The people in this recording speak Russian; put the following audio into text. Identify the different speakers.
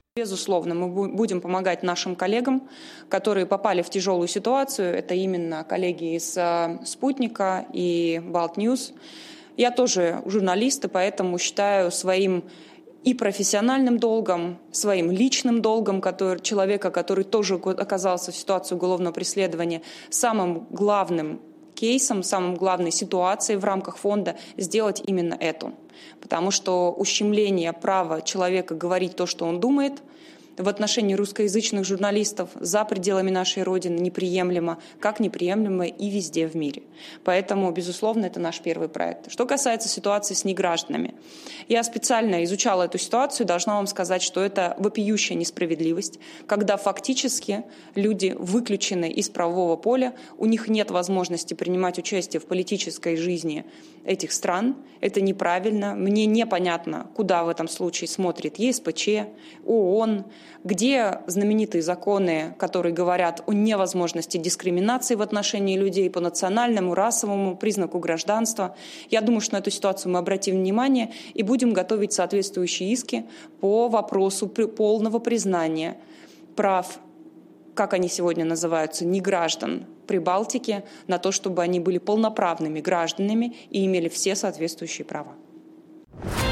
Speaker 1: Безусловно, мы будем помогать нашим коллегам, которые попали в тяжелую ситуацию. Это именно коллеги из «Спутника» и «Балт Ньюс». Я тоже журналист, и поэтому считаю своим и профессиональным долгом, своим личным долгом человека, который тоже оказался в ситуации уголовного преследования, самым главным кейсом, самой главной ситуацией в рамках фонда сделать именно эту. Потому что ущемление права человека говорить то, что он думает, в отношении русскоязычных журналистов за пределами нашей Родины неприемлемо, как неприемлемо и везде в мире. Поэтому, безусловно, это наш первый проект. Что касается ситуации с негражданами. Я специально изучала эту ситуацию, должна вам сказать, что это вопиющая несправедливость, когда фактически люди выключены из правового поля, у них нет возможности принимать участие в политической жизни этих стран. Это неправильно. Мне непонятно, куда в этом случае смотрит ЕСПЧ, ООН, где знаменитые законы, которые говорят о невозможности дискриминации в отношении людей по национальному, расовому признаку гражданства. Я думаю, что на эту ситуацию мы обратим внимание и будем готовить соответствующие иски по вопросу полного признания прав, как они сегодня называются, неграждан Прибалтики, на то, чтобы они были полноправными гражданами и имели все соответствующие права.